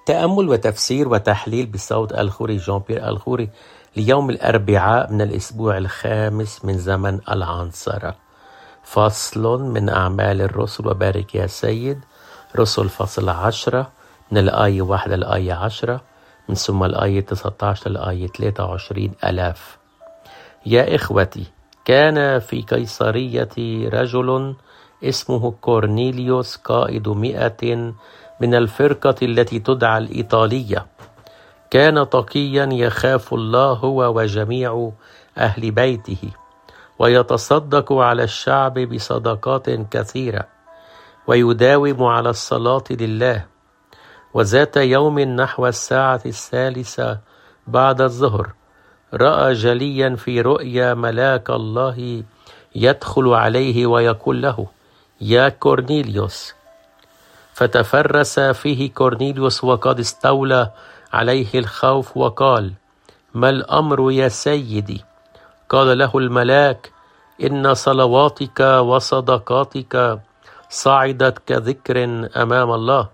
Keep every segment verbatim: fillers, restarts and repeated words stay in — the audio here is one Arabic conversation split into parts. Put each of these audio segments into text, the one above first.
تأمل وتفسير وتحليل بصوت الخوري جان بيير الخوري ليوم الأربعاء من الأسبوع الخامس من زمن العنصرة. فصل من أعمال الرسل وبارك يا سيد، رسل فصل عشرة من الآية واحدة للآية عشرة، من ثم الآية تسعة عشر للآية ثلاثة وعشرين ألاف. يا إخوتي، كان في قيصرية رجل اسمه كورنيليوس قائد مئة من الفرقة التي تدعى الإيطالية. كان تقيا يخاف الله هو وجميع أهل بيته، ويتصدق على الشعب بصدقات كثيرة، ويداوم على الصلاة لله. وذات يوم نحو الساعة الثالثة بعد الظهر رأى جليا في رؤيا ملاك الله يدخل عليه ويقول له: يا كورنيليوس. فتفرس فيه كورنيليوس وقد استولى عليه الخوف، وقال: ما الأمر يا سيدي؟ قال له الملاك: إن صلواتك وصدقاتك صعدت كذكر أمام الله،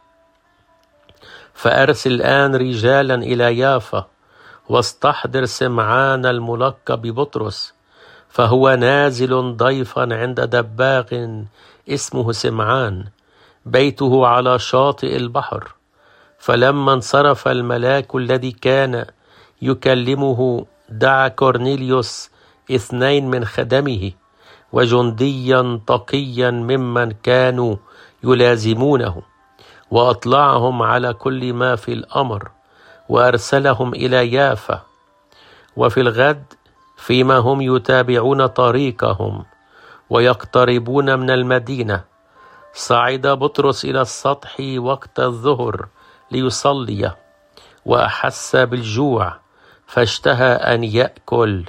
فأرسل الآن رجالا إلى يافا، واستحضر سمعان الملقب ببطرس، فهو نازل ضيفا عند دباغ اسمه سمعان، بيته على شاطئ البحر. فلما انصرف الملاك الذي كان يكلمه، دعا كورنيليوس اثنين من خدمه وجنديا تقيا ممن كانوا يلازمونه، وأطلعهم على كل ما في الأمر، وأرسلهم إلى يافا. وفي الغد فيما هم يتابعون طريقهم ويقتربون من المدينة، صعد بطرس إلى السطح وقت الظهر ليصلي، وأحس بالجوع فاشتهى أن يأكل.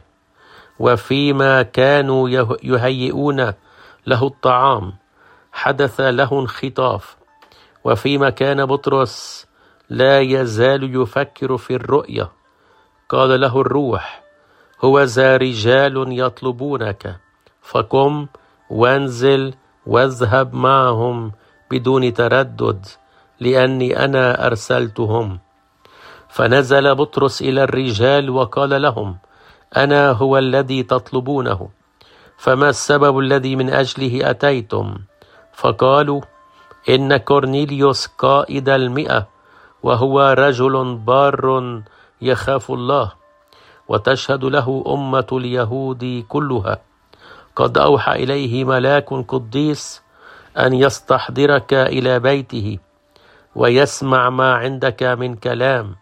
وفيما كانوا يهيئون له الطعام حدث له انخطاف. وفيما كان بطرس لا يزال يفكر في الرؤيا، قال له الروح: هو ذا رجال يطلبونك، فقم وانزل واذهب معهم بدون تردد، لأني أنا أرسلتهم. فنزل بطرس إلى الرجال وقال لهم: أنا هو الذي تطلبونه، فما السبب الذي من أجله أتيتم؟ فقالوا: إن كورنيليوس قائد المئة، وهو رجل بار يخاف الله، وتشهد له أمة اليهود كلها، قد أوحى إليه ملاك قديس أن يستحضرك إلى بيته ويسمع ما عندك من كلام.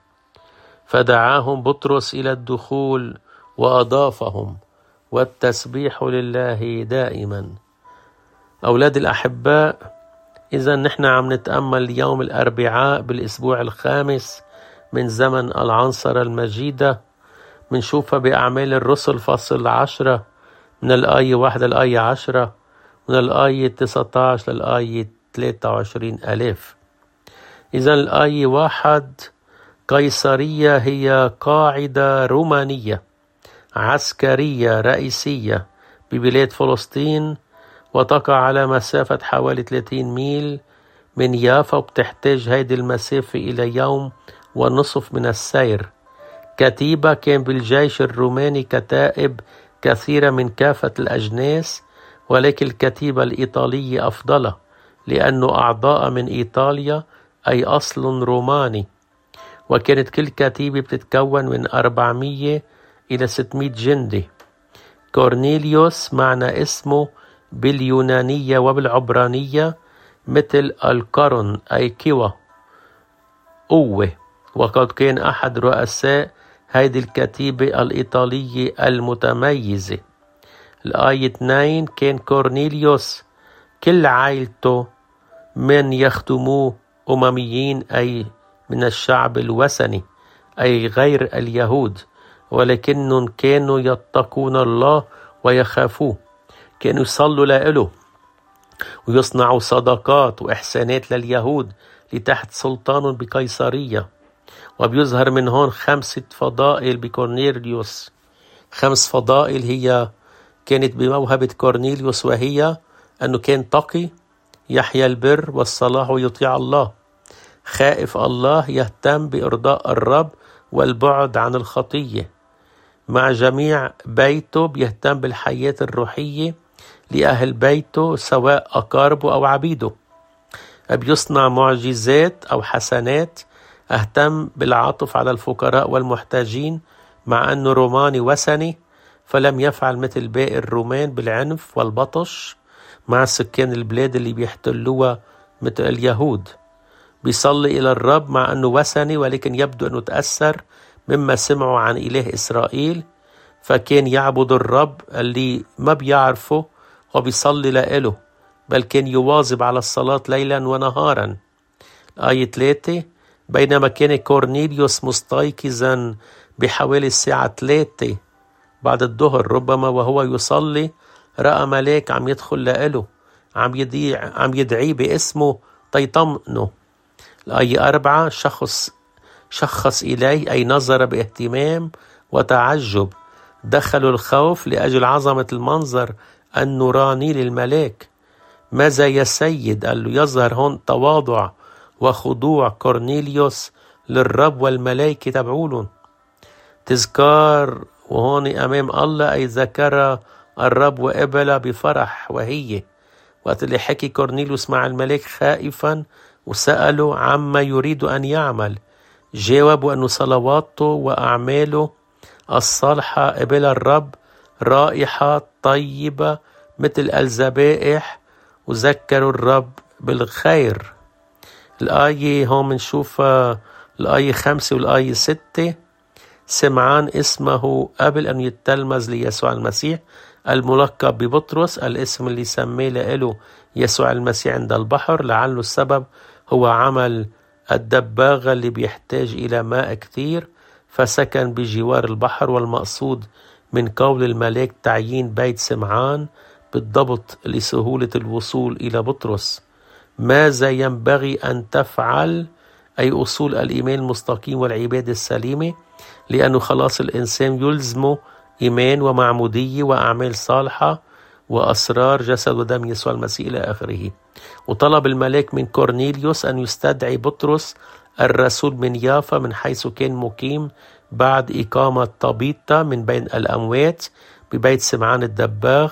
فدعاهم بطرس إلى الدخول وأضافهم، والتسبيح لله دائما. أولاد الأحباء، إذا نحن عم نتأمل اليوم الأربعاء بالأسبوع الخامس من زمن العنصرة المجيدة، منشوفها بأعمال الرسل فصل عشرة من الآية واحدة للآية عشرة، من الآية تسعة عشر للآية ثلاثة وعشرين ألف. إذا الآية واحد: قيصرية هي قاعدة رومانية عسكرية رئيسية ببلاد فلسطين، وتقع على مسافة حوالي ثلاثين ميل من يافا، وبتحتاج هيدي المسافة إلى يوم ونصف من السير. كتيبة كان بالجيش الروماني كتائب كثيرة من كافة الأجناس، ولكن الكتيبة الإيطالية أفضل، لأنه أعضاء من إيطاليا أي أصل روماني. وكانت كل كتيبة بتتكون من أربعمية إلى ستمائة جندي. كورنيليوس معنى اسمه باليونانية وبالعبرانية مثل القرن أي كوى، قوة، وقد كان أحد رؤساء هذه الكتيبة الإيطالية المتميزة. الآية اثنين: كان كورنيليوس كل عائلته من يخدموه أمميين، أي من الشعب الوثني أي غير اليهود، ولكنهم كانوا يتقون الله ويخافوه. كانوا يصلوا له ويصنعوا صدقات وإحسانات لليهود لتحت سلطان بقيصرية. وبيظهر من هون خمسة فضائل بكورنيليوس. خمس فضائل هي كانت بموهبة كورنيليوس، وهي أنه كان تقي، يحيا البر والصلاح ويطيع الله. خائف الله يهتم بإرضاء الرب والبعد عن الخطية. مع جميع بيته بيهتم بالحياة الروحية لأهل بيته سواء أقاربه أو عبيده. بيصنع معجزات أو حسنات. اهتم بالعطف على الفقراء والمحتاجين مع أنه روماني وثني، فلم يفعل مثل باقي الرومان بالعنف والبطش مع سكان البلاد اللي بيحتلوها مثل اليهود. بيصلي إلى الرب مع أنه وثني، ولكن يبدو أنه تأثر مما سمعوا عن إله إسرائيل، فكان يعبد الرب اللي ما بيعرفه وبيصلي لإله، بل كان يواظب على الصلاة ليلا ونهارا. آية ثلاثة: بينما كان كورنيليوس مستيقظا بحوالي الساعة ثلاثة بعد الظهر ربما وهو يصلي، رأى ملاك عم يدخل لإله عم يدعي عم يدعيه باسمه تيطمئنه. الآية أربعة: شخص شخص إليه أي نظر باهتمام وتعجب. دخلوا الخوف لأجل عظمة المنظر النوراني للملاك. ماذا يا سيد؟ قال له يظهر هون تواضع وخضوع كورنيليوس للرب والملائكة تبعولن. تذكار وهون أمام الله أي ذكر الرب وقبل بفرح. وهي وقت اللي حكي كورنيليوس مع الملاك خائفا وسأله عما يريد أن يعمل، جاوبوا أن صلواته وأعماله الصالحة قبل الرب رائحة طيبة مثل الذبائح، وذكروا الرب بالخير. الآية هون منشوف الآية خمسة والآية ستة. سمعان اسمه قبل أن يتلمذ ليسوع المسيح الملقب ببطرس، الاسم اللي سميه له يسوع المسيح عند البحر، لعله السبب هو عمل الدباغة اللي بيحتاج إلى ماء كتير، فسكن بجوار البحر. والمقصود من قول الملاك تعيين بيت سمعان بالضبط لسهولة الوصول إلى بطرس. ماذا ينبغي أن تفعل؟ أي أصول الإيمان المستقيم والعبادة السليمة، لأنه خلاص الإنسان يلزمه إيمان ومعمودية وأعمال صالحة وأسرار جسد ودم يسوع المسيح إلى آخره. وطلب الملاك من كورنيليوس أن يستدعي بطرس الرسول من يافا من حيث كان مقيم بعد إقامة طبيطة من بين الأموات ببيت سمعان الدباغ.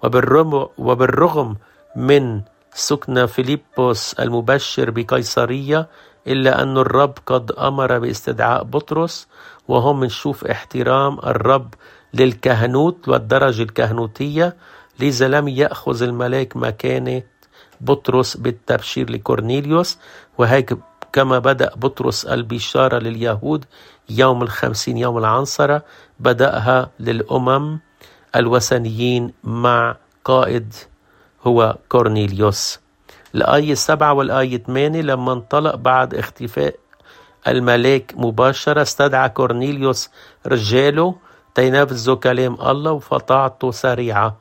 وبالرغم من سكن فيليبوس المبشر بقيصرية، إلا أن الرب قد أمر باستدعاء بطرس. وهم منشوف احترام الرب للكهنوت والدرجة الكهنوتية، لذا لم يأخذ الملاك مكانة بطرس بالتبشير لكورنيليوس. وهيك كما بدأ بطرس البشارة لليهود يوم الخمسين يوم العنصرة، بدأها للأمم الوثنيين مع قائد هو كورنيليوس. الآية سبعة والآية ثمانية: لما انطلق بعد اختفاء الملاك مباشرة استدعى كورنيليوس رجاله تينفذوا كلام الله، وفطاعته سريعة.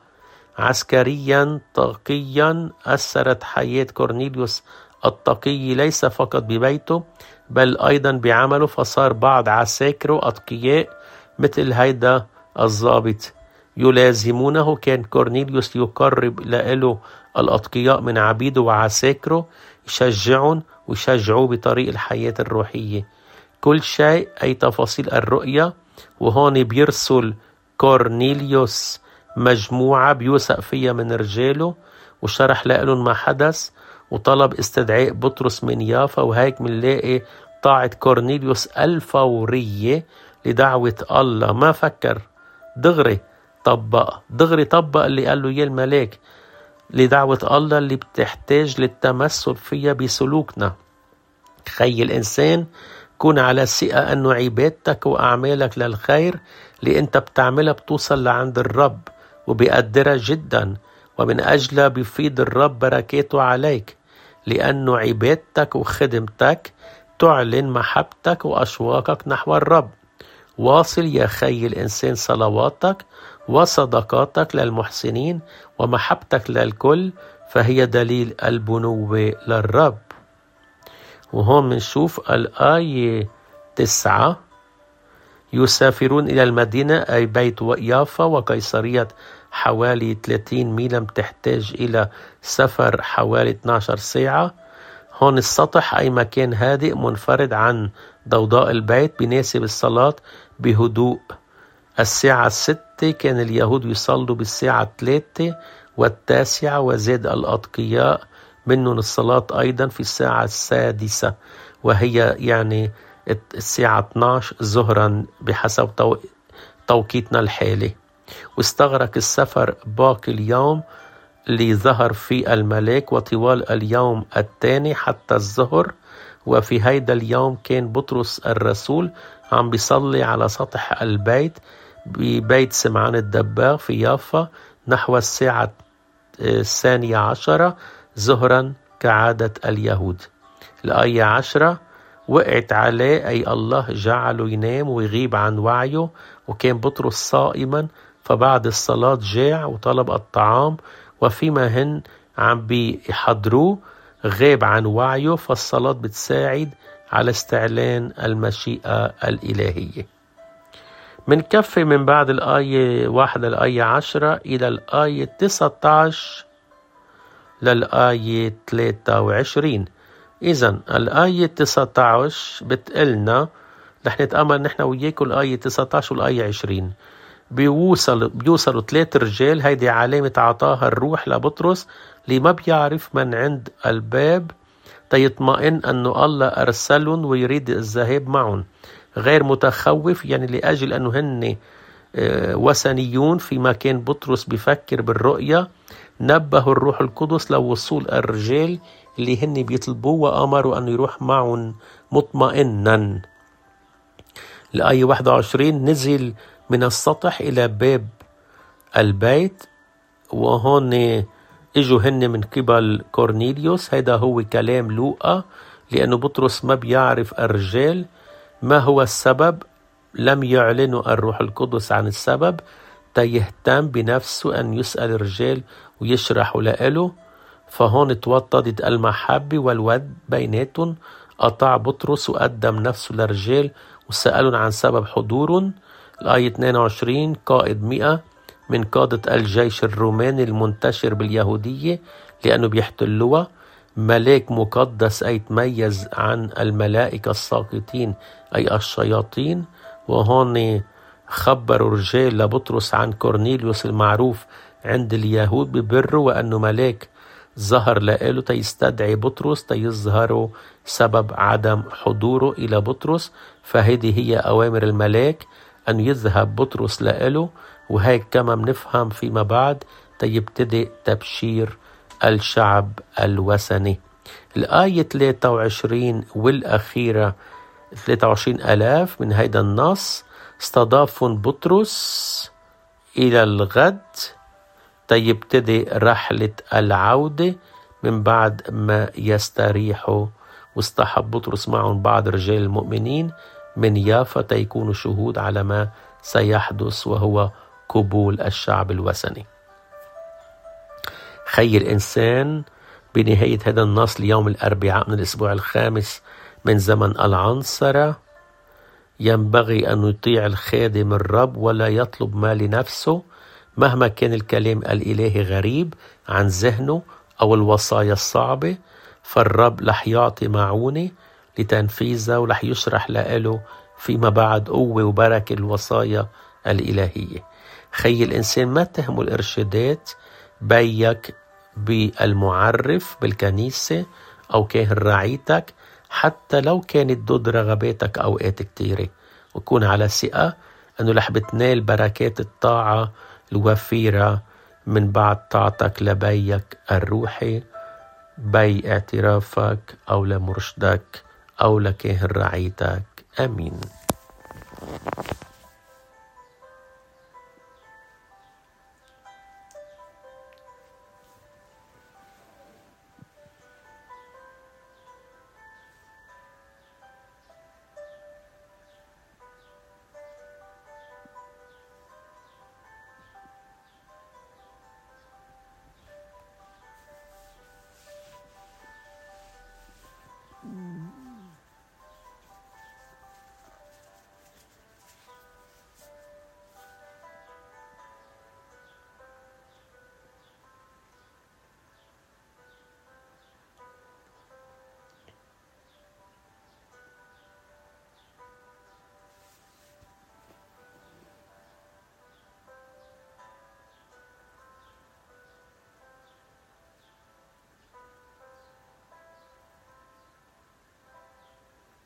عسكريا تقيا أثرت حياة كورنيليوس التقي ليس فقط ببيته بل أيضا بعمله، فصار بعض عساكره أتقياء مثل هيدا الضابط يلازمونه. كان كورنيليوس يقرب له الأتقياء من عبيده وعساكره، يشجعون ويشجعوه بطريق الحياة الروحية. كل شيء أي تفاصيل الرؤية. وهون بيرسل كورنيليوس مجموعة بيوثق فيها من رجاله، وشرح لهم ما حدث، وطلب استدعاء بطرس من يافا. وهيك منلاقي طاعة كورنيليوس الفورية لدعوة الله. ما فكر، دغري طبق دغري طبق اللي قال له يا الملاك لدعوة الله اللي بتحتاج للتمثل فيها بسلوكنا. خي الإنسان كون على ثقة أنه عبادتك وأعمالك للخير اللي أنت بتعملها بتوصل لعند الرب وبيقدرها جدا، ومن أجلها بيفيض الرب بركاته عليك، لأنه عبادتك وخدمتك تعلن محبتك وأشواقك نحو الرب. واصل يا خي الإنسان صلواتك وصدقاتك للمحسنين ومحبتك للكل، فهي دليل البنوة للرب. وهون منشوف الآية تسعة: يسافرون إلى المدينة أي بيت يافا وقيصرية حوالي ثلاثين ميلا، تحتاج إلى سفر حوالي اثناشر ساعة. هون السطح أي مكان هادئ منفرد عن ضوضاء البيت بيناسب الصلاة بهدوء. الساعة الستة كان اليهود يصلوا بالساعة الثلاثة والتاسعة، وزاد الأتقياء منهم الصلاة أيضا في الساعة السادسة، وهي يعني الساعة اثني عشر ظهرا بحسب تو... توقيتنا الحالي. واستغرق السفر باقي اليوم اللي ظهر فيه الملاك وطوال اليوم الثاني حتى الظهر. وفي هيدا اليوم كان بطرس الرسول عم بيصلي على سطح البيت ببيت سمعان الدباغ في يافا نحو الساعة الثانية عشرة ظهرا كعادة اليهود. الآية عشرة وقعت عليه أي الله جعله ينام ويغيب عن وعيه، وكان بطرس صائما، فبعد الصلاة جاع وطلب الطعام، وفيما هن عم بيحضروه غاب عن وعيه. فالصلاة بتساعد على استعلان المشيئة الإلهية. منكفي من بعد الآية واحد الآية عشرة إلى الآية تسعة عشر للآية ثلاثة وعشرين. إذن الآية تسعة عشر بتقلنا، رح نتأمل نحن وياكم الآية تسعة عشر والآية عشرين. بيوصل بيوصلوا ثلاث رجال، هيدي علامة عطاها الروح لبطرس اللي ما بيعرف من عند الباب تيطمئن أنه الله أرسلهم ويريد الذهاب معهم، غير متخوف يعني لأجل أنه هن وثنيون. في مكان بطرس بيفكر بالرؤية نبه الروح القدس لوصول الرجال اللي هن بيطلبوه وأمروا أن يروح معهم مطمئنا. الآية واحد وعشرين نزل من السطح إلى باب البيت، وهون اجوا هن من قبل كورنيليوس. هذا هو كلام لوقا، لأنه بطرس ما بيعرف الرجال ما هو السبب، لم يعلنوا الروح القدس عن السبب، تيهتم بنفسه أن يسأل الرجال ويشرحوا له. فهون توطدت المحبة والود بيناتهم. أطاع بطرس وقدم نفسه للرجال وسألهم عن سبب حضورهم. الآية اثنين وعشرين قائد مئة من قادة الجيش الروماني المنتشر باليهودية لأنه بيحتلوها، ملاك مقدس أي تميز عن الملائكة الساقطين أي الشياطين. وهون خبروا رجال لبطرس عن كورنيليوس المعروف عند اليهود ببره، وأنه ملاك ظهر له تيستدعي بطرس تيظهروا سبب عدم حضوره إلى بطرس. فهذه هي أوامر الملاك أن يذهب بطرس له، وهيك كما بنفهم فيما بعد تيبتدئ تبشير الشعب الوثني. الآية ثلاثة وعشرين والأخيرة ثلاثة وعشرين ألاف من هيدا النص استضافهم بطرس إلى الغد تيبتدئ رحلة العودة من بعد ما يستريحوا. واصطحب بطرس معهم بعض رجال المؤمنين من يافا تيكونوا شهود على ما سيحدث، وهو قبول الشعب الوثني. خي الإنسان بنهاية هذا النص ليوم الأربعاء من الأسبوع الخامس من زمن العنصرة ينبغي أن يطيع الخادم الرب ولا يطلب ما لنفسه مهما كان الكلام الإلهي غريب عن ذهنه أو الوصايا الصعبة، فالرب رح يعطي معونة لتنفيذها ورح يشرح له فيما بعد قوة وبركة الوصايا الإلهية. خي الإنسان ما تهمل الإرشادات بيك بالمعرف بالكنيسة أو كاهن رعيتك حتى لو كانت ضد رغباتك أوقات كتيرة، وكون على ثقة أنه رح بتنال بركات الطاعة الوفيرة من بعد طاعتك لبيك الروحي، بي اعترافك أو لمرشدك أو لكاهن رعيتك. آمين.